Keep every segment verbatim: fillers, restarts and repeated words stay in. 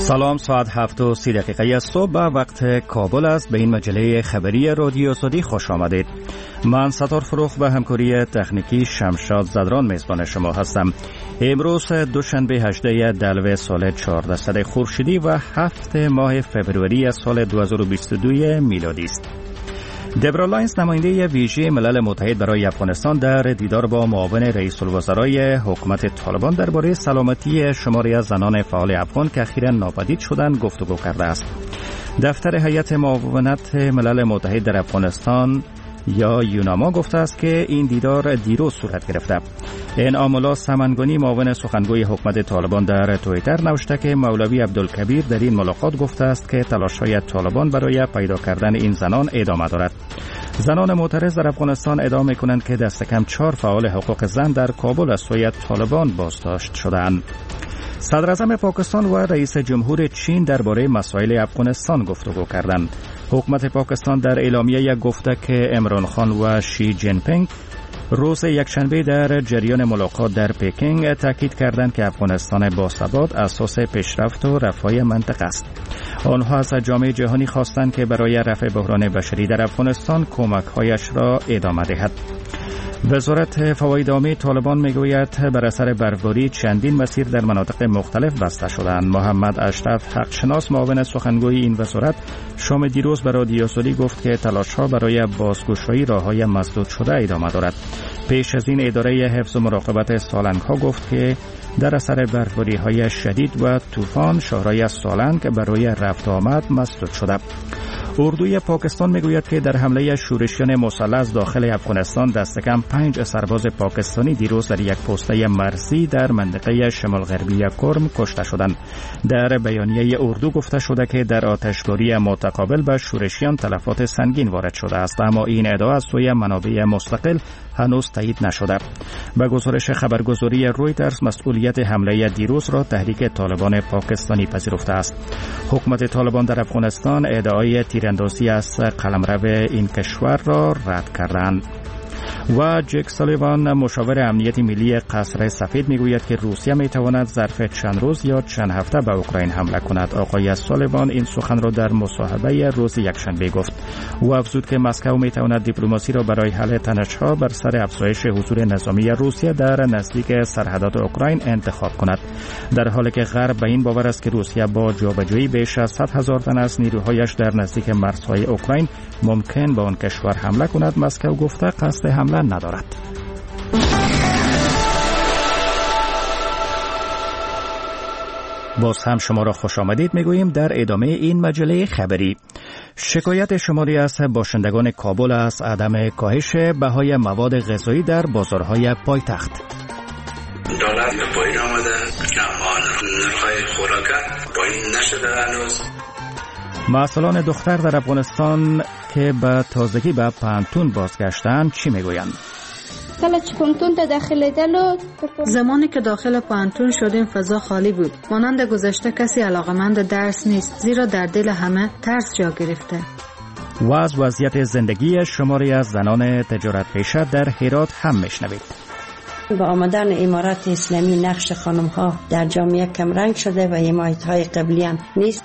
سلام، ساعت هفت و سی دقیقه صبح به وقت کابل است. به این مجله خبری رادیو آزادی خوش آمدید. من ستار فروخ به همکاری تکنیکی شمشاد زدران میزبان شما هستم. امروز دوشنبه هجده دلو سال چهاردهصد خورشیدی و هفت ماه فبروری سال دو هزار و بیست و دو میلادی است. دبرا لاینز، نماینده ویژه ملل متحد برای افغانستان، در دیدار با معاون رئیس الوزرای حکومت طالبان درباره سلامتی شماری از زنان فعال افغان که اخیراً ناپدید شدند گفتگو کرده است. دفتر هیئت معاونت ملل متحد در افغانستان یا یوناما گفته است که این دیدار دیروز صورت گرفته. انعام الله سمنگانی، معاون سخنگوی حکومت طالبان، در توییتر نوشته که مولوی عبدالکبیر در این ملاقات گفته است که تلاش‌های طالبان برای پیدا کردن این زنان ادامه دارد. زنان معترض در افغانستان ادعا می‌کنند که دست کم چهار فعال حقوق زن در کابل از سوی طالبان بازداشت شدند. صدر اعظم پاکستان و رئیس جمهور چین درباره مسائل افغانستان گفتگو کردند. حکومت پاکستان در اعلامیه گفته که عمران خان و شی جین پینگ روز یکشنبه در جریان ملاقات در پکینگ تاکید کردند که افغانستان باثبات اساس پیشرفت و رفاه منطقه است. آنها از جامعه جهانی خواستند که برای رفع بحران بشری در افغانستان کمک‌هایش را ادامه دهد. وزارت فواید عامه طالبان میگوید بر اثر برفباری چندین مسیر در مناطق مختلف بسته شدند. محمد اشرف حقشناس، معاون سخنگوی این وزارت، شام دیروز به رادیو آزادی گفت که تلاش‌ها برای بازگشایی راه‌های مسدود شده ادامه دارد. پیش از این اداره حفظ و مراقبت سالنگ‌ها گفت که در اثر برفباری‌های شدید و طوفان شهرهای سالنگ برای رفت و آمد مسدود شده. اردوی پاکستان میگوید که در حمله شورشیان مسلح از داخل افغانستان دست کم پنج سرباز پاکستانی دیروز در یک پسته مرزی در منطقه شمال غربی کرم کشته شدند. در بیانیه اردو گفته شده که در آتشباری متقابل به شورشیان تلفات سنگین وارد شده است، اما این ادعا از سوی منابع مستقل هنوز تایید نشده. به گزارش خبرگزاری رویترز، مسئولیت حمله دیروز را تحریک طالبان پاکستانی پذیرفته است. حکومت طالبان در افغانستان ادعای تیراندازی از قلمرو این کشور را رد کردند. و جک سالیوان، مشاور امنیت ملی قصر سفید، میگوید که روسیه میتواند ظرف چند روز یا چند هفته به اوکراین حمله کند. آقای سالیوان این سخن را در مصاحبه روز یکشنبه گفت. او افزود که مسکو میتواند دیپلماسی را برای حل تنش‌ها بر سر افزایش حضور نظامی روسیه در نزدیک سرحدات اوکراین انتخاب کند. در حالی که غرب به این باور است که روسیه با جابجایی بیش از صد هزار تن از نیروهایش در نزدیک مرزهای اوکراین ممکن به آن کشور حمله کند، مسکو گفته قصد حمله ندارد. باز هم شما را خوش آمدید میگوییم در ادامه این مجله خبری. شکایت شماری از باشندگان کابل از عدم کاهش بهای مواد غذایی در بازارهای پایتخت. دولت به پایین آمده، اما نرخ‌های خوراک پایین نشده هنوز. مسئولان دختر در افغانستان که به تازگی به پانتون بازگشتند چی میگویند؟ زمانی که داخل پانتون شدیم فضا خالی بود. مانند گذشته کسی علاقمند درس نیست، زیرا در دل همه ترس جا گرفته. و از وضعیت زندگی شماری از زنان تجارت پیشه در هرات هم میشنوید. با آمدن امارات اسلامی نقش خانم‌ها در جامعه کمرنگ شده و حمایت‌های قبلی هم نیست.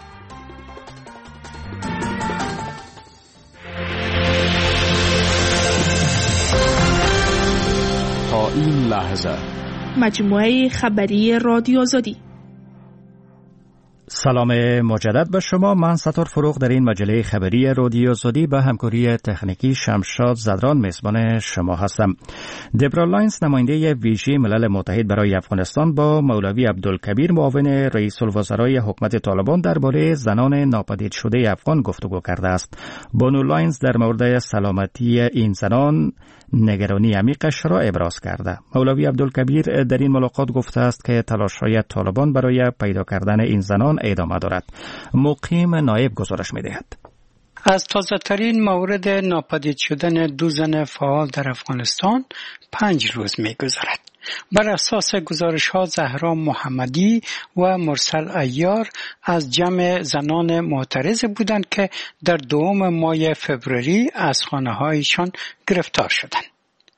این لحظه مجموعه خبری رادیو آزادی. سلام مجدد به شما. من ستار فروخ در این مجله خبری رادیو آزادی به همکاری تکنیکی شمشاد زدران میزبان شما هستم. دبرا لاینز، نماینده ویژه ملل متحد برای افغانستان، با مولوی عبدالکبیر، معاون رئیس الوزرای حکومت طالبان، درباره زنان ناپدید شده افغان گفتگو کرده است. بانو لاینز در مورد سلامتی این زنان نگرانی عمیقش را ابراز کرده. مولوی عبدالکبیر در این ملاقات گفته است که تلاش‌های طالبان برای پیدا کردن این زنان ادامه دارد. مقیم نایب گزارش می‌دهد. از تازه‌ترین مورد ناپدید شدن دو زن فعال در افغانستان پنج روز می‌گذرد. بر اساس گزارش‌ها زهرا محمدی و مرسل عیار از جمع زنان معترض بودند که در دوم ماه فوریه از خانه‌هایشان گرفتار شدند.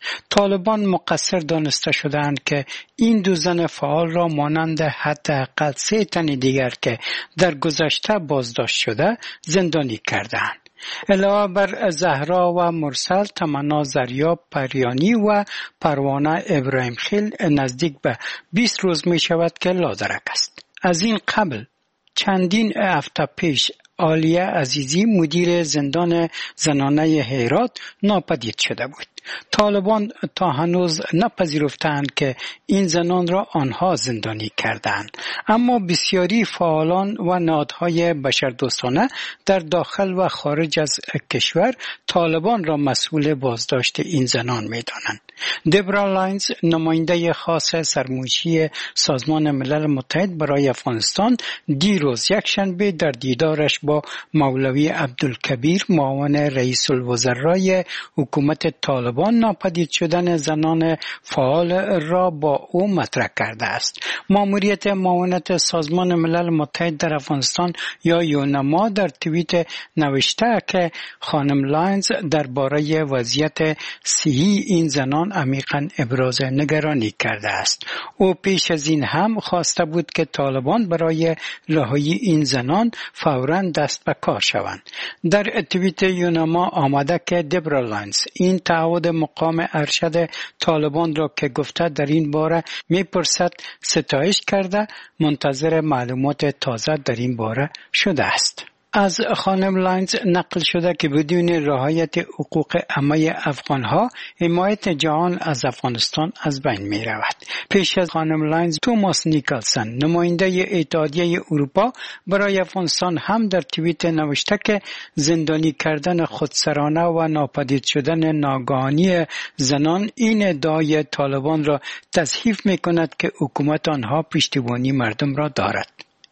طالبان مقصر دانسته شدند که این دو زن فعال را مانند حداقل سه تن دیگر که در گذشته بازداشت شده زندانی کردند. علاوه بر زهرا و مرسل، تمنا زریاب پریانی و پروانه ابراهیم خیل نزدیک به بیست روز می شود که لادرک است. از این قبل چندین هفته پیش عالیه عزیزی مدیر زندان زنانه هرات ناپدید شده بود. طالبان تا هنوز نپذیرفتند که این زنان را آنها زندانی کردند، اما بسیاری فعالان و نهادهای بشردوستانه در داخل و خارج از کشور طالبان را مسئول بازداشت این زنان می‌دانند. دبرا لاینز، نماینده خاص سرمنشی سازمان ملل متحد برای افغانستان، دیروز یکشنبه در دیدارش با مولوی عبدالکبیر معاون رئیس الوزرای حکومت طالبان ناپدید شدن زنان فعال را با او مطرح کرده است. ماموریت معاونت سازمان ملل متحد در افغانستان یا یونما در توییت نوشته که خانم لاینز درباره وضعیت صحی این زنان عمیقاً ابراز نگرانی کرده است. او پیش از این هم خواسته بود که طالبان برای رهایی این زنان فوراً دست به کار شوند. در توییت یونما آمده که دبرا لاینز این تعهد مقام ارشد طالبان را که گفته در این باره میپرسد ستایش کرده، منتظر معلومات تازه در این باره شده است. از خانم لاینز نقل شده که بدون رعایت حقوق همه افغانها حمایت جهان از افغانستان از بین می رود. پیش از خانم لاینز توماس نیکلسن، نماینده اتحادیه اروپا برای افغانستان، هم در توییت نوشته که زندانی کردن خودسرانه و ناپدید شدن ناگهانی زنان این ادعای طالبان را تصحیح می کند که حکومت آنها پشتیبانی مردم را دارد.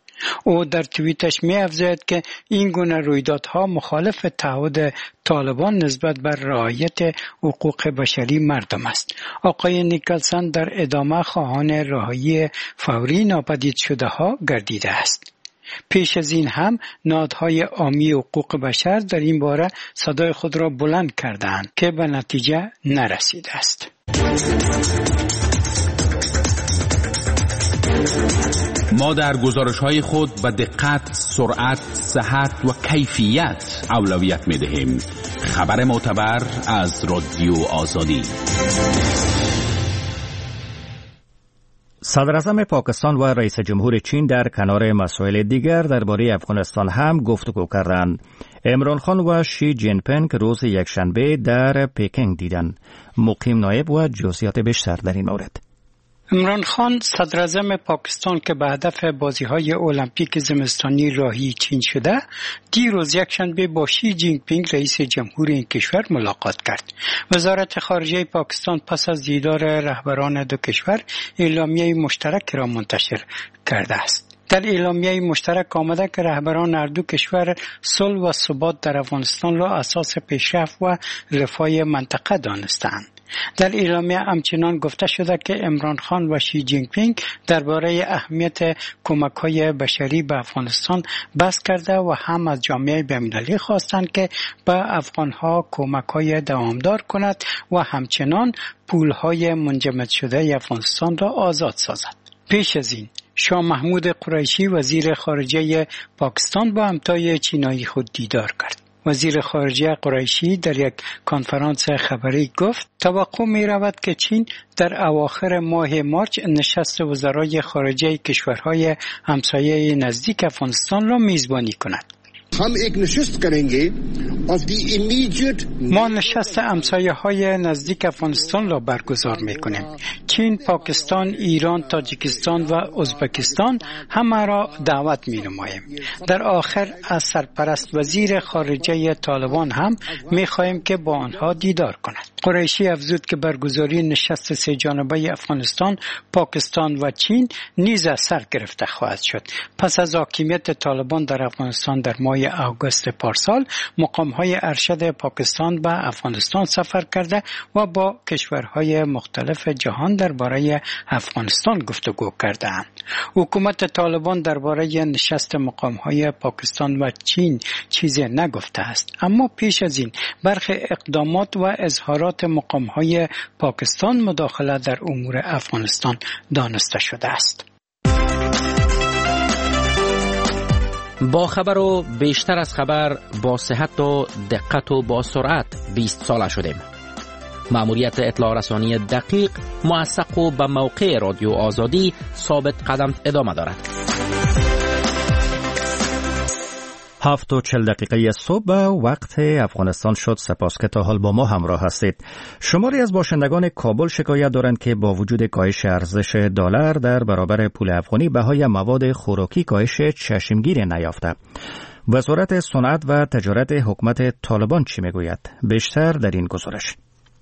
او در توییتش می افزاید که این گونه رویدادها مخالف تعهد طالبان نسبت بر رعایت حقوق بشری مردم است. آقای نیکلسن در ادامه خواهان رهایی فوری ناپدید شده ها گردیده است. پیش از این هم نهادهای عامی حقوق بشر در این باره صدای خود را بلند کردند که به نتیجه نرسیده است. ما در گزارش‌های خود به دقت، سرعت، صحت و کیفیت اولویت می‌دهیم. خبر معتبر از رادیو آزادی. صدر اعظم پاکستان و رئیس جمهور چین در کنار مسائل دیگر درباره افغانستان هم گفتگو کردند. عمران خان و شی جین پینگ روز یکشنبه در پکینگ دیدند. مقیم نایب و جزئیات بیشتر در این مورد. عمران خان صدر اعظم پاکستان که به هدف بازی‌های المپیک زمستانی راهی چین شده، دیروز یکشنبه با شی جین پینگ رئیس جمهور این کشور ملاقات کرد. وزارت خارجه پاکستان پس از دیدار رهبران دو کشور اعلامیه مشترک را منتشر کرده است. در اعلامیه مشترک آمده که رهبران هر دو کشور صلح و ثبات در افغانستان را اساس پیشرفت و رفاه منطقه دانستند. در اعلامیه همچنان گفته شده که عمران خان و شی جین پینگ درباره اهمیت کمک‌های بشری به افغانستان بحث کرده و هم از جامعه بین‌المللی خواستند که به افغان‌ها کمک‌های دوامدار کند و همچنان پول‌های منجمد شده افغانستان را آزاد سازد. پیش از این شاه محمود قریشی وزیر خارجه پاکستان با همتای چینایی خود دیدار کرد. وزیر خارجه قریشی در یک کنفرانس خبری گفت توقع می رود که چین در اواخر ماه مارچ نشست وزرای خارجه کشورهای همسایه نزدیک افغانستان را میزبانی کند. हम एक नशिस्त करेंगे of the immediate ما نشست همسایه های نزدیک افغانستان را برگزار می کنیم. چین، پاکستان، ایران، تاجیکستان و ازبکستان همه را دعوت می نماییم. در آخر از سرپرست وزیر خارجه طالبان هم می خواهیم که با آنها دیدار کند. قریشی افزود که برگزاری نشست سه جانبه افغانستان، پاکستان و چین نیز سر گرفته خواهد شد. پس از حاکمیت طالبان در افغانستان در ماه آگوست پارسال، مقام‌های ارشد پاکستان به افغانستان سفر کرده و با کشورهای مختلف جهان درباره افغانستان گفتگو کردند. حکومت طالبان درباره نشست مقام‌های پاکستان و چین چیزی نگفته است، اما پیش از این برخی اقدامات و اظهارات مقام‌های پاکستان مداخله در امور افغانستان دانسته شده است. با خبر و بیشتر از خبر، با صحت و دقت و با سرعت بیست ساله شدیم. مأموریت اطلاع رسانی دقیق، موثق و به موقع رادیو آزادی ثابت قدم ادامه دارد. هفت و چل دقیقه صبح وقت افغانستان شد. سپاس که تا حال با ما همراه هستید. شماری از باشندگان کابل شکایت دارند که با وجود کاهش ارزش دلار در برابر پول افغانی، بهای مواد خوراکی کاهش چشمگیری نیافته. وزارت صنعت و تجارت حکومت طالبان چی میگوید؟ بیشتر در این گزارش.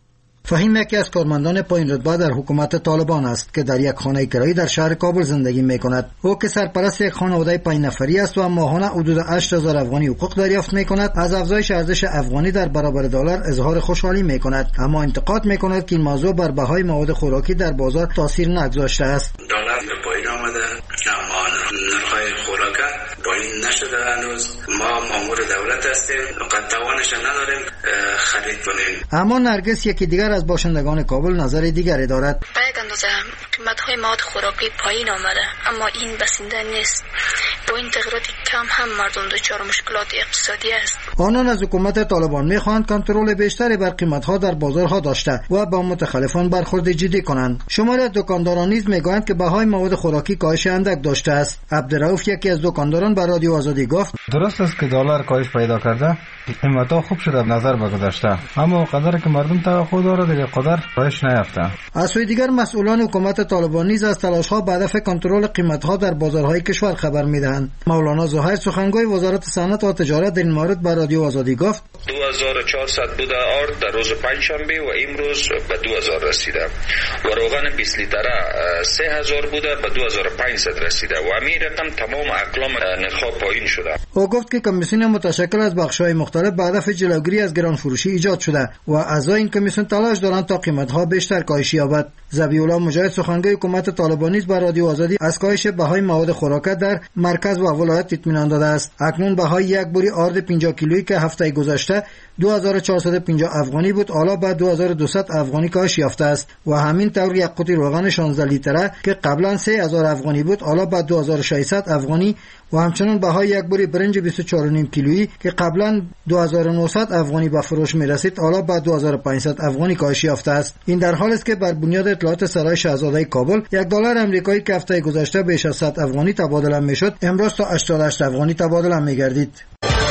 فهیم یکی از کارمندان پایین رتبه در حکومت طالبان است که در یک خانه کرایی در شهر کابل زندگی می کند. او که سرپرست یک خانواده پنج نفری است و ماهانه حدود هشت هزار افغانی حقوق دریافت می کند. از افزایش ارزش افغانی در برابر دلار اظهار خوشحالی می کند، اما انتقاد می کند که این موضوع بر بهای مواد خوراکی در بازار تاثیر نگذاشته است. دلار به پایین آمده، اما نرخ‌های خوراک پایین نشده. هنوز ما مامور دولت هستیم، فقط توانش نداریم خرید کنیم. اما نرگس یکی دیگر از باشندگان کابل نظر دیگری دارد. به یک اندازه قیمت‌های مواد خوراکی پایین آمده، اما این بسنده نیست. با این تغییرات کم هم مردم دچار مشکلات اقتصادی است. آنان از حکومت طالبان می‌خواهند کنترل بیشتری بر قیمت‌ها در بازارها داشته و با متخلفان برخورد جدی کنند. شماری از دکانداران نیز می‌گویند که بهای مواد خوراکی کاهش اندک داشته است. عبدالرؤوف یکی از دکانداران به رادیو آزادی گفت: درست است که دلار کاهش پیدا کرده، قیمت‌ها خوب شده نظر بگذاشته، اما قدری که مردم توقع دارند دیگه قدر کاهش نیافته. از سوی دیگر مسئولان حکومت طالبان نیز از تلاش‌ها به هدف کنترل قیمت‌ها در بازارهای کشور خبر می‌دهند. مولانا زهیر سخنگوی وزارت صنعت و تجارت در این مورد به رادیو آزادی گفت: دو هزار و چهارصد بوده آرد در روز پنجشنبه و امروز به دو هزار رسیده و روغن بیست لیتره سه هزار بوده به دو هزار و پانصد رسیده و همین رقم تمام اقلام نرخ‌ها پایین شده. او گفت که کمیسیون متشکل از بخش‌های مختلف به هدف جلوگیری از گران فروشی ایجاد شده و اعضای این کمیسیون تلاش دارند تا قیمت‌ها بیشتر کاهش یابد. ذبیح الله مجاهد سخنگوی حکومت طالبان نیز به رادیو آزادی از کاهش بهای مواد خوراک در مرکز و ولایت اطمینان داده است. اکنون بهای یک بوری آرد پنجاه کیلویی که هفته گذشته دو هزار و چهارصد و پنجاه افغانی بود، حالا به دو هزار و دویست افغانی کاهش یافته است و همین طور یک قوطی روغن شانزده لیتره که قبلا سه هزار افغانی بود، حالا به دو هزار و ششصد افغانی و همچنین بهای یک بوری برنج بیست و چهار و نیم کیلویی که قبلا دو هزار و نهصد افغانی به فروش می رسید، حالا به دو هزار و پانصد افغانی کاهش یافته است. این در حالی است که بر بنیاد اطلاعات سرای شاهزاده کابل یک دلار آمریکایی که هفته گذشته بیش از صد افغانی تبادله می شد، امروز تا هشتاد و هشت افغانی تبادله می گردید.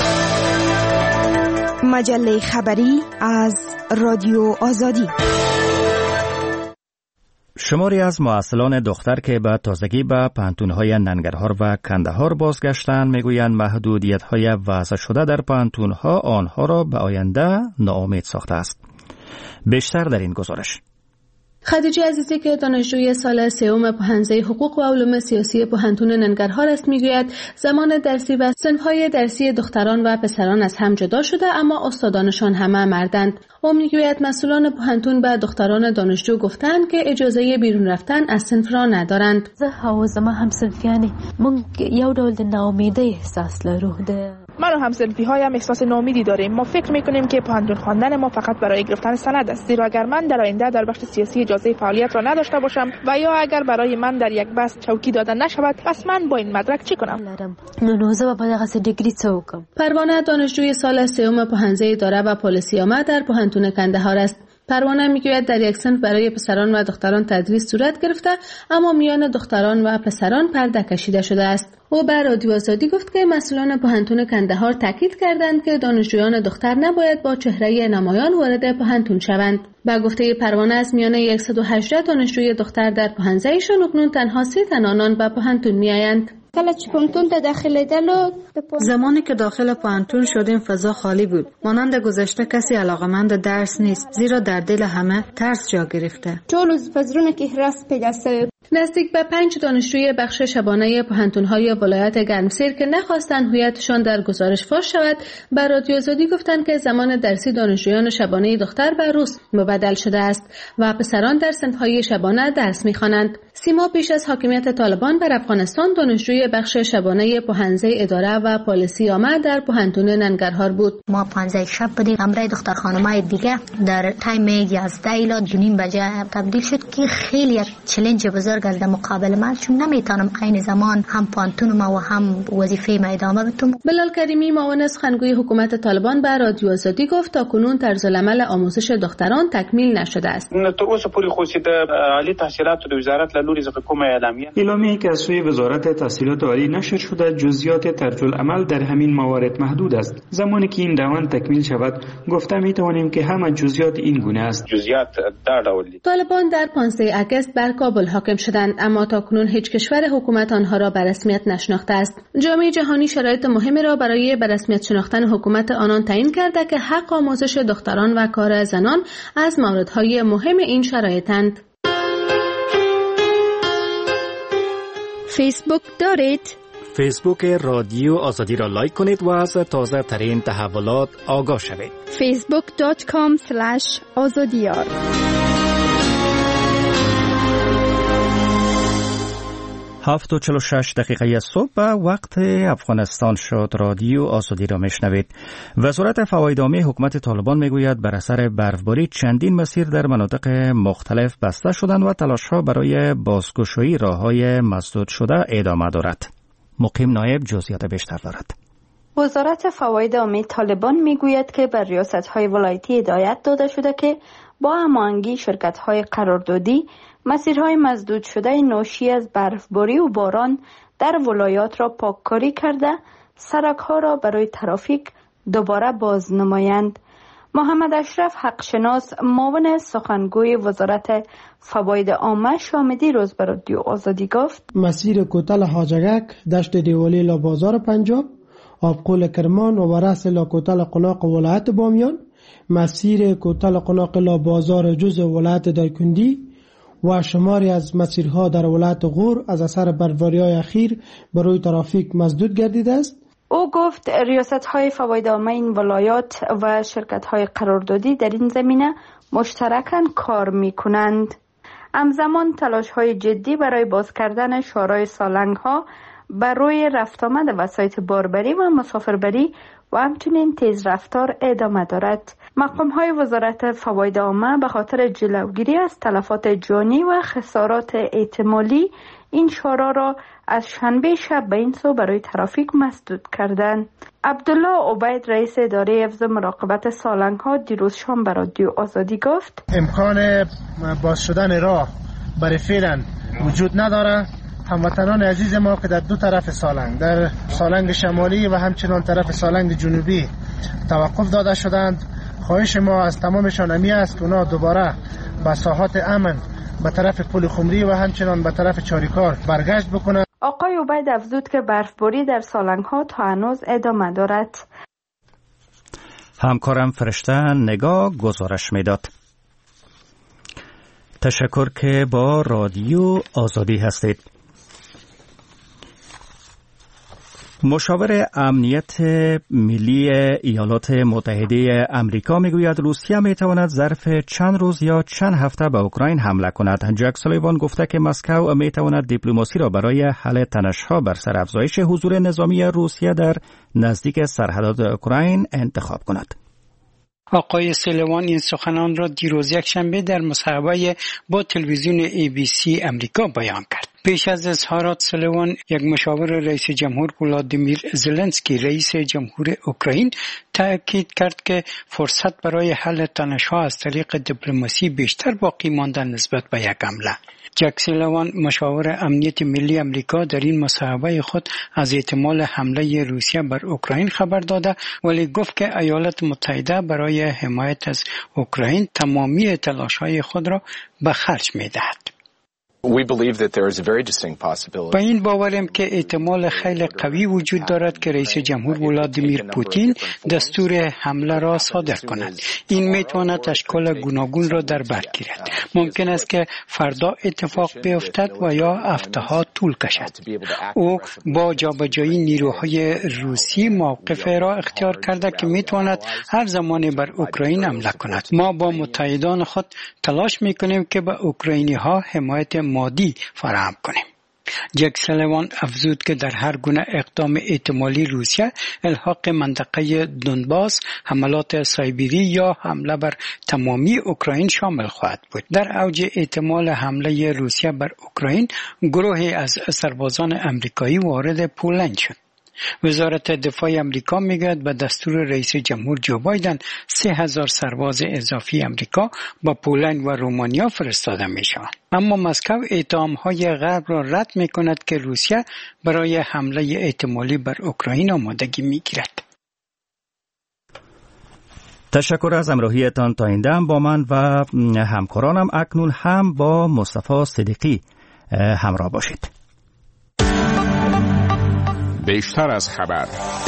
مجله خبری از رادیو آزادی. شماری از معسلان دختر که به تازگی به پانتون‌های ننگرهار و کندهار بازگشتند میگویند محدودیت‌های وضع شده در پانتون‌ها آنها را به آینده ناامید ساخته است. بیشتر در این گزارش. خدیجه عزیزی که دانشجوی سال سوم پوهنځی حقوق و علوم سیاسی پوهنتون ننگرهار است میگوید زمان درسی و صنف‌های درسی دختران و پسران از هم جدا شده، اما استادانشان همه مردند. او میگوید مسئولان پوهنتون به دختران دانشجو گفتند که اجازه بیرون رفتن از صنف را ندارند. زه او زما همصنفیانی مونږ یو ډول د ناامیدۍ احساس لرو. من و همصنفی هایم احساس ناامیدی داریم. ما فکر میکنیم که پوهنتون خواندن ما فقط برای گرفتن سند است، زیرا اگر من در آینده در بخش سیاسی اجازه فعالیت را نداشته باشم و یا اگر برای من در یک بست چوکی داده نشود، پس من با این مدرک چی کنم؟ نو نو زه به دغه دیگری څه وکم؟ پروانه دانشجوی سال سوم پوهنځی اداره و پالیسی عامه در پوهنتون کندهار است. پروانه میگوید در یک صنف برای پسران و دختران تدریس صورت گرفته، اما میان دختران و پسران پرده کشیده شده است. او به رادیو آزادی گفت که مسئولان پوهنتون کندهار تاکید کردند که دانشجویان دختر نباید با چهره نمایان وارد پوهنتون شوند. با گفته پروانه از میان صد و هجده دانشجوی دختر در پوهنځیشان اکنون تنها سه تن آنان به پوهنتون میآیند. زمانی که داخل پوهنتون شدیم فضا خالی بود. مانند گذشته کسی علاقمند درس نیست، زیرا در دل همه ترس جا گرفته. نزدیک به پنج دانشجوی بخش شبانه پوهنتون‌های ولایت گرمسیر که نخواستند هویتشان در گزارش فاش شود، بر رادیو آزادی گفتند که زمان درسی دانشجویان شبانه دختر به روز مبدل شده است و پسران در صنف‌های شبانه درس می‌خوانند. سیما پیش از حاکمیت طالبان بر افغانستان دانشجوی بخش شبانه پوهنځی اداره و پالیسی عامه در پوهنتون ننگرهار بود. ما پوهنځی شب بودیم، همراه دختر خانم‌های دیگه در تایم یازده الی دو نیم بجه تبدیل شد که خیلی یک چالش بزرگ از مقابل من، چون نمیتونم عین زمان هم پانتون ما و هم وظیفه ما ادامه بدم. بلال کریمی معاون سخنگوی حکومت طالبان به رادیو آزادی گفت تا کنون طرز العمل آموزش دختران تکمیل نشده است. تر اوسه پورې خو چې د عالی تحصیلات د وزارت له لوري څخه کومه اعلامیه اعلامیه‌ای که از سوی وزارت تحصیلات عالی نشر شده جزئیات طرز العمل در همین موارد محدود است. زمانی که این روند تکمیل شود گفته میتوانیم که همه جزئیات این گونه است. جزئیات در ډول دي. طالبان در پانزده آگوست بر کابل حاکم شدند، اما تاکنون هیچ کشور حکومت آنها را به رسمیت نشناخته است. جامعه جهانی شرایط مهمی را برای به رسمیت شناختن حکومت آنان تعیین کرده که حق آموزش دختران و کار زنان از موردهای مهم این شرایطند. فیسبوک دارید؟ فیسبوک رادیو آزادی را لایک کنید و از تازه ترین تحولات آگاه شوید. فیسبوک دات کام اسلش آزادیار. هفت و چل و شش دقیقه صبح به وقت افغانستان شد. رادیو آزادی را میشنوید. وزارت فواید عامه حکومت طالبان میگوید بر اثر برفباری چندین مسیر در مناطق مختلف بسته شدند و تلاش‌ها برای بازگشایی راه‌های مسدود شده ادامه دارد. مقیم نایب جزئیات بیشتر دارد. وزارت فواید عامه طالبان میگوید که بر ریاست‌های ولایتی هدایت داده شده که با هماهنگی شرکت‌های قراردادی مسیرهای مسدود شده ناشی از برفباری و باران در ولایات را پاککاری کرده سرک‌ها را برای ترافیک دوباره باز نمایند. محمد اشرف حقشناس معاون سخنگوی وزارت فواید عامه شامدی روز به رادیو آزادی گفت مسیر کوتل حاجگک، دشت دیوالی لا بازار پنجاب، آبقول کرمان و ورس لا کوتل قلاق ولایت بامیان، مسیر کوتل قلاق لا بازار جز ولایت دایکندی و شماری از مسیرها در ولایت غور از اثر برفباری‌های اخیر برای ترافیک مسدود گردیده است. او گفت ریاست‌های فواید عامه این ولایات و شرکت‌های قراردادی در این زمینه مشترکاً کار می‌کنند. همزمان تلاش‌های جدی برای باز کردن شارع سالنگ‌ها برای رفت آمد وسایط باربری و مسافربری و همچنین تیز رفتار ادامه دارد. مقام‌های وزارت فواید عامه به خاطر جلوگیری از تلفات جانی و خسارات احتمالی این شارع را از شنبه شب به این سو برای ترافیک مسدود کردند. عبدالله عبید رئیس اداره حفظ مراقبت سالنگ‌ها دیروز شام به رادیو آزادی گفت امکان باز شدن راه برای فعلا وجود نداره. هموطنان عزیز ما که در دو طرف سالنگ، در سالنگ شمالی و همچنان طرف سالنگ جنوبی توقف داده شدند، خواهش ما از تمامشان همی است که اونا دوباره به ساحات امن به طرف پل خمری و همچنان به طرف چاریکار برگشت بکنند. آقای عبید افزود که برفباری در سالنگ‌ها تا هنوز ادامه دارد. همکارم فرشته نگاه گزارش میداد. تشکر که با رادیو آزادی هستید. مشاور امنیت ملی ایالات متحده آمریکا میگوید روسیه میتواند ظرف چند روز یا چند هفته به اوکراین حمله کند. جک سولیوان گفته که مسکو میتواند دیپلماسی را برای حل تنش‌ها بر سر افزایش حضور نظامی روسیه در نزدیک سرحدات اوکراین انتخاب کند. آقای سلیوان این سخنان را دیروز یک شنبه در مصاحبه با تلویزیون ای بی سی امریکا بیان کرد. پیش از اظهارات سلیوان، یک مشاور رئیس جمهور ولادیمیر زلنسکی رئیس جمهور اوکراین تاکید کرد که فرصت برای حل تنش‌ها از طریق دیپلماسی بیشتر باقی مانده نسبت به یک حمله. جک سلیوان مشاور امنیت ملی امریکا در این مصاحبه خود از احتمال حمله روسیه بر اوکراین خبر داده، ولی گفت که ایالات متحده برای حمایت از اوکراین تمامی تلاش‌های خود را به خرج می‌دهد. با این باوریم که احتمال خیلی قوی وجود دارد که رئیس جمهور ولادیمیر پوتین دستور حمله را صادر کند. این میتواند اشکال گوناگون را در بر گیرد. ممکن است که فردا اتفاق بیفتد و یا هفته‌ها طول کشد. او با جابجایی نیروهای روسی موقف را اختیار کرده که میتواند هر زمانی بر اوکراین حمله کند. ما با متحدان خود تلاش میکنیم که به اوکراینی ها حمایت مادی فراهم کنیم. جک سلیوان افزود که در هر گونه اقدام احتمالی روسیه الحاق منطقه دونباس، حملات سایبری یا حمله بر تمامی اوکراین شامل خواهد بود. در اوج احتمال حمله روسیه بر اوکراین، گروهی از سربازان امریکایی وارد پولند شد. وزارت دفاع امریکا میگوید به دستور رئیس جمهور جو بایدن سه هزار سرباز اضافی امریکا با پولند و رومانیا فرستاده می شوند. اما مسکو اتهام‌های غرب را رد می کند که روسیه برای حمله احتمالی بر اوکراین آمادگی می گیرد. تشکر از همراهیتان. تا این دم با من و همکارانم اکنون هم با مصطفی صدیقی همراه باشید. بیشتر از خبر.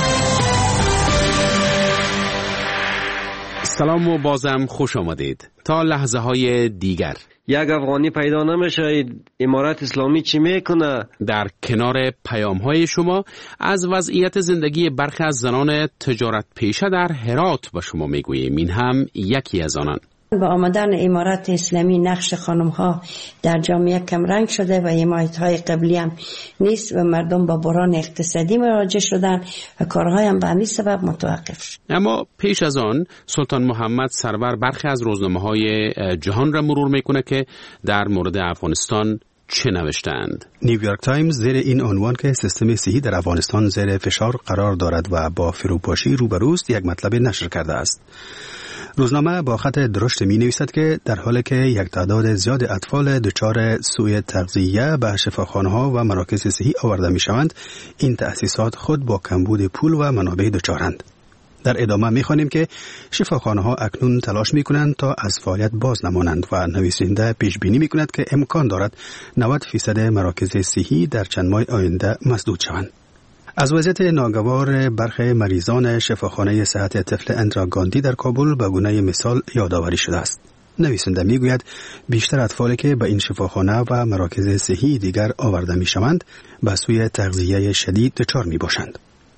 سلام و بازم خوش آمدید. تا لحظه های دیگر. یک افغانی پیدا نمیشه، امارت اسلامی چی میکنه؟ در کنار پیام های شما از وضعیت زندگی برخی از زنان تجارت پیشه در هرات به شما میگوییم. این هم یکی از آنان. با آمدن امارت اسلامی نقش خانم ها در جامعه کم رنگ شده و حمایت های قبلی هم نیست و مردم با بحران اقتصادی مواجه شدن و کارهای هم به همین سبب متوقف شد. اما پیش از آن سلطان محمد سرور برخی از روزنامه های جهان را مرور میکنه که در مورد افغانستان چه نوشتند. نیویورک تایمز زیر این عنوان که سیستم صحی در افغانستان زیر فشار قرار دارد و با فروپاشی روبروست یک مطلب نشر کرده است. روزنامه با خط درشت می نویسد که در حالی که یک تعداد زیاد اطفال دچار سوء تغذیه به شفاخانه‌ها و مراکز صحی آورده می شوند، این تأسیسات خود با کمبود پول و منابع دچارند. در ادامه می خوانیم که شفاخانه‌ها اکنون تلاش می کنند تا از فعالیت باز نمانند و نویسنده پیش بینی می کند که امکان دارد نود فیصد مراکز صحی در چند ماه آینده مسدود شوند. از وضعیت ناگوار برخی مریضان شفاخانه صحت طفل اندرا گاندی در کابل به گونه مثال یادآوری شده است. نویسنده میگوید بیشتر اطفالی که به این شفاخانه و مراکز صحی دیگر آورده میشوند به سوی تغذیه شدید دچار می باشند.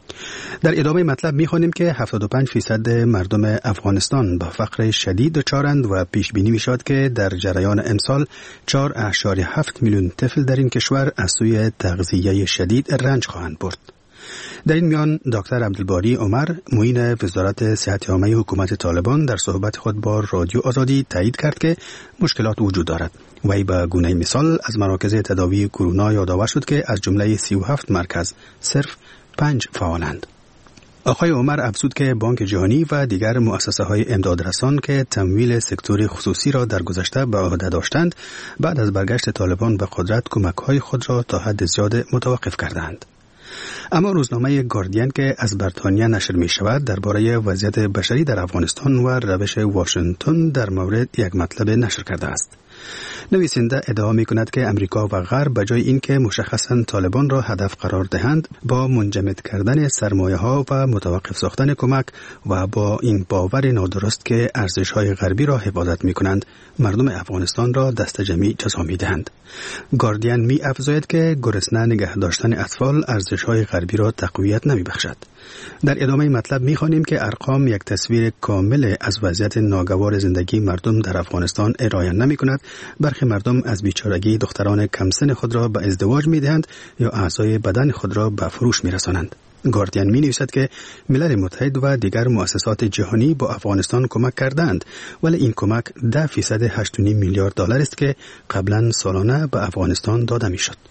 در ادامه مطلب میخوانیم که هفتاد و پنج فیصد مردم افغانستان به فقر شدید دچارند و پیش بینی میشود که در جریان امسال چهار ممیز هفت میلیون طفل در این کشور از سوی تغذیه شدید رنج خواهند برد. در این میان دکتر عبدالباری عمر معین وزارت صحت عامه حکومت طالبان در صحبت خود با رادیو آزادی تایید کرد که مشکلات وجود دارد. وی به گونه مثال از مراکز تداوی کرونا یادآور شد که از جمله سی و هفت مرکز صرف پنج فعالند. آقای عمر افزود که بانک جهانی و دیگر مؤسسه های امدادرسان که تمویل سکتور خصوصی را در گذشته به عهده داشتند، بعد از برگشت طالبان به قدرت کمک های خود را تا حد زیاد متوقف کردند. اما روزنامه گاردین که از بریتانیا نشر می شود درباره وضعیت بشری در افغانستان و روش واشنگتن در مورد یک مطلب نشر کرده است. نویسنده ادعا می کند که امریکا و غرب به جای اینکه مشخصاً طالبان را هدف قرار دهند، با منجمد کردن سرمایه ها و متوقف ساختن کمک و با این باور نادرست که ارزش های غربی را حفاظت می کنند، مردم افغانستان را دست جمعی جزا می دهند. گاردین می افزاید که گرسنه نگه داشتن اطفال ارزش های غربی را تقویت نمی بخشد. در ادامه مطلب می خوانیم که ارقام یک تصویر کامل از وضعیت ناگوار زندگی مردم در افغانستان ارائه نمی کند. برخی مردم از بیچارگی دختران کم سن خود را به ازدواج می دهند یا اعضای بدن خود را به فروش می رسانند. گاردین می نویسد که ملل متحد و دیگر مؤسسات جهانی با افغانستان کمک کردند، ولی این کمک ده فیصد هشت و نیم میلیارد دلار است که قبلا سالانه به افغانستان داده می شد.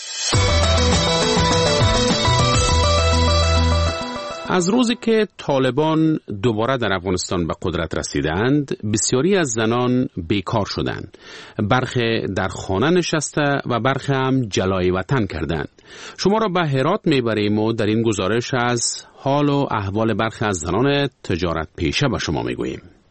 از روزی که طالبان دوباره در افغانستان به قدرت رسیدند، بسیاری از زنان بیکار شدند. برخی در خانه نشسته و برخی هم جلای وطن کردند. شما را به هرات میبریم و در این گزارش از حال و احوال برخی از زنان تجارت پیشه به شما میگوییم.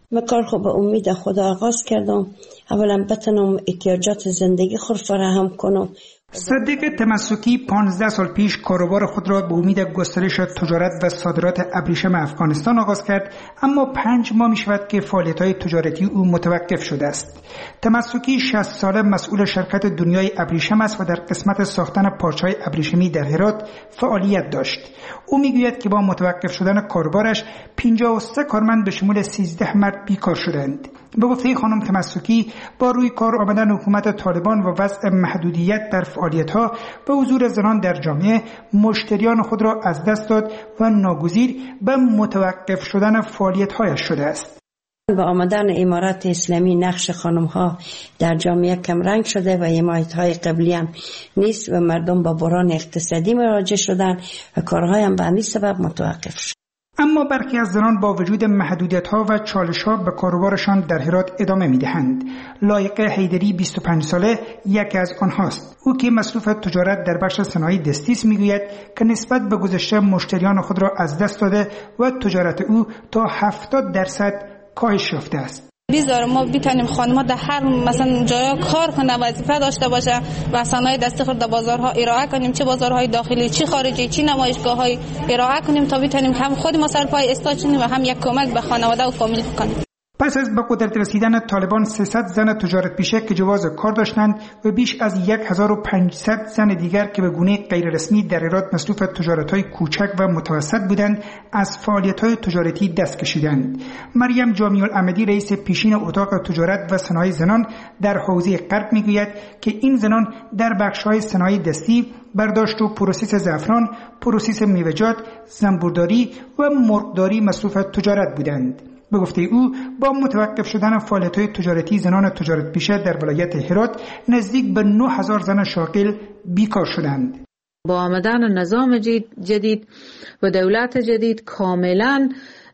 کار خود به امید خدا آغاز کردم. اولا بتونم احتیاجات زندگی خود فراهم کنم. صدیق تمسکی پانزده سال پیش کاروبار خود را به امید گسترش تجارت و صادرات ابریشم افغانستان آغاز کرد، اما پنج ماه می شود که فعالیت‌های تجارتی او متوقف شده است. تمسکی شصت ساله مسئول شرکت دنیای ابریشم است و در قسمت ساختن پارچه‌های ابریشمی در هرات فعالیت داشت. او میگوید که با متوقف شدن کاروبارش پنجاه و سه کارمند به شمول سیزده مرد بیکار شدند. به گفته خانم تمسکی، با روی کار آمدن حکومت طالبان و وضع محدودیت در فعالیت‌ها و حضور زنان در جامعه، مشتریان خود را از دست داد و ناگزیر به متوقف شدن فعالیت‌هایش شده است. با آمدن امارات اسلامی نقش خانم‌ها در جامعه کمرنگ شده و حمایت‌های قبلی هم نیست و مردم با بحران اقتصادی مواجه شدن و کارهای هم به همین سبب متوقف شد. اما برخی از زنان با وجود محدودیت‌ها و چالش‌ها به کاروبارشان در هرات ادامه می‌دهند. لایقه حیدری بیست و پنج ساله یکی از آنهاست. او که مصروف تجارت در بخش صنایع دستی است می‌گوید که نسبت به گذشته مشتریان خود را از دست داده و تجارت او تا هفتاد درصد کاهش یافته است. بیزار ما بتونیم خانم‌ها در هر مثلا جای کار کنه، وظیفه داشته باشه و صنایع دستی خود در بازارها ارائه کنیم، چه بازارهای داخلی چه خارجی، چه نمایشگاه‌های ارائه کنیم تا بتونیم هم خود ما سر پای استاد شیم و هم یک کمک به خانواده و فامیل کنیم. پس از به قدرت رسیدن طالبان سیصد زن تجارت پیشه که جواز کار داشتند و بیش از هزار و پانصد زن دیگر که به گونه غیر رسمی در هرات مصروف تجارت‌های کوچک و متوسط بودند از فعالیت‌های تجارتی دست کشیدند. مریم جامی الاحمدی رئیس پیشین اتاق تجارت و صنایع زنان در حوزه غرب میگوید که این زنان در بخش‌های صنایع دستی، برداشت و پروسس زعفران، پروسس میوه‌جات، زنبورداری و مرغداری مصروف تجارت بودند. به گفته او با متوقف شدن فعالیت‌های تجارتی زنان تجارت پیشه در ولایت هرات نزدیک به نه هزار زن شاغل بیکار شدند. با آمدن نظام جدید و دولت جدید کاملا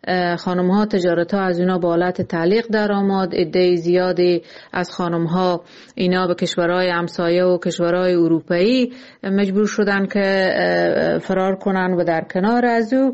خانم ها تجارت ها از اونا با حالت تعلیق در آمد. عده زیادی از خانم ها اینا به کشورهای همسایه و کشورهای اروپایی مجبور شدن که فرار کنن و در کنار از او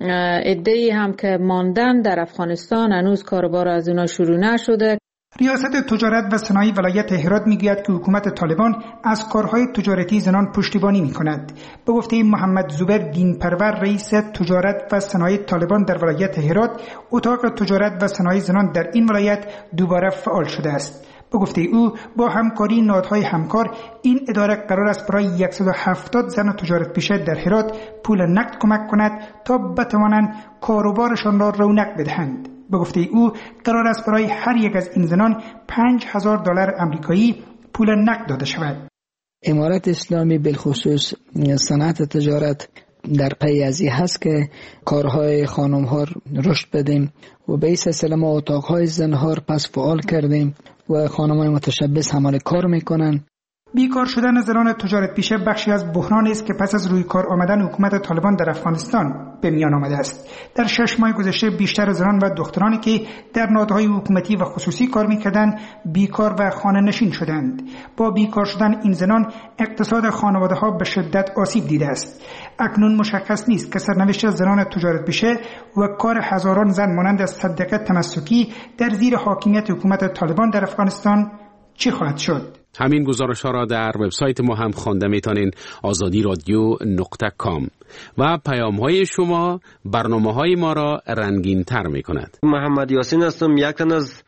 عده‌ای هم که ماندن در افغانستان هنوز کاروبار از اونا شروع نشده. ریاست تجارت و صنایع ولایت هرات میگوید که حکومت طالبان از کارهای تجارتی زنان پشتیبانی میکند. به گفته محمد زبیر دینپرور رئیس تجارت و صنایع طالبان در ولایت هرات، اتاق تجارت و صنایع زنان در این ولایت دوباره فعال شده است. به گفته او با همکاری نهادهای همکار این اداره قرار است برای صد و هفتاد زن تجارت پیشه در هرات پول نقد کمک کند تا بتوانند کاروبارشان را رونق بدهند. به گفته او قرار است برای هر یک از این زنان پنج هزار دلار آمریکایی پول نقد داده شود. امارت اسلامی بالخصوص صنعت تجارت در پی از این هست که کارهای خانم ها رشد بدیم و به این سلسله ما اتاقهای زنها را پس فعال کردیم و خانم های متشبث همال کار میکنن. بیکار شدن زنان تجارت پیشه بخشی از بحرانی است که پس از روی کار آمدن حکومت طالبان در افغانستان به میان آمده است. در شش ماه گذشته بیشتر زنان و دخترانی که در نهادهای حکومتی و خصوصی کار میکردند بیکار و خانه نشین شدند. با بیکار شدن این زنان اقتصاد خانواده ها به شدت آسیب دیده است. اکنون مشخص نیست که سرنوشت زنان تجارت پیشه و کار هزاران زن مانند صدیقه تمسکی در زیر حاکمیت حکومت طالبان در افغانستان چی خواهد شد؟ همین گزارش ها را در وبسایت ما هم خوانده میتونین آزادی رادیو نقطه کام و پیام های شما برنامه های ما را رنگین تر می کند. محمد یاسین هستم، یک از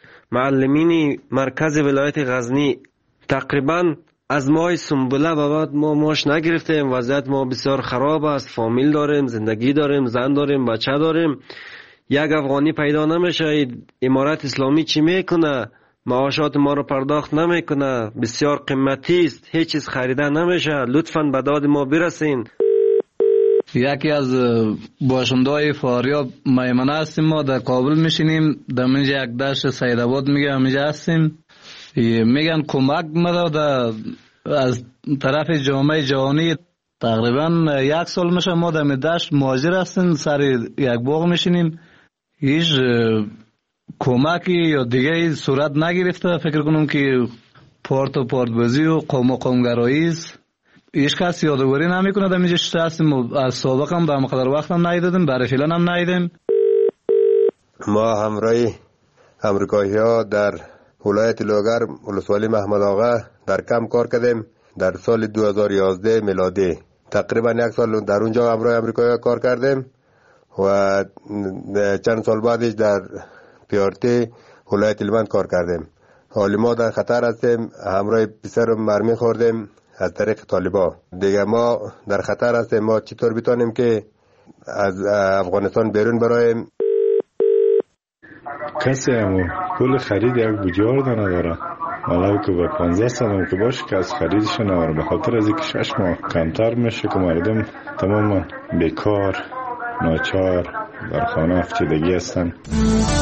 معلمین مرکز ولایت غزنی. تقریبا از ماه سنبله به بعد ما ماش نگرفتیم. وضعیت ما بسیار خراب است. فامیل داریم، زندگی داریم، زن داریم، بچه داریم. یک افغانی پیدا نمیشه. امارت اسلامی چی میکنه؟ معاشات ما رو پرداخت نمیکنه. بسیار قیمتی است، هیچ چیز خریده نمیشه. لطفاً به داد ما برسین. یکی از باشنده‌های فاریاب میمنه هستیم. ما در کابل میشینیم، در منجا یک دشت سیدآباد میگه همینجا هستیم. میگن کمک مداد از طرف جامعه جهانی. تقریبا یک سال میشه ما در دشت مهاجر هستیم، سر یک باغ میشینیم. هیچ کمکی یا دیگه صورت نگرفته. فکر کنم که پارت و پارت بازی و قوم و قومگرایی است. هیچ کس یادگاری نمیکنه. در اینجا شده هستیم. از سابق هم به مقدار وقت هم ندیدیم، برای فعلا هم ندیدیم. ما همراه امریکایی ها در ولایت لوگر ولسوالی محمد آقا در کم کار کردیم در سال دو هزار و یازده میلادی. تقریبا یک سال در اونجا همراه امریکایی ها کار کردیم و چند سال بعدش در پیارتی ولایت هلمند کار کردیم. حالی ما در خطر هستیم، همراه پسر مرمی خوردیم از طریق طالبا. دیگه ما در خطر هستیم. ما چطور بتانیم که از افغانستان بیرون برایم؟ کسی همو پول خرید یک بجار ده نداره، ولو که به پانزده سالم که باشه که از خریدش نداره، به خاطر از اینکه شش ماه کمتر میشه که مردم تماما بیکار ناچار در خانه افتیدگی هستن.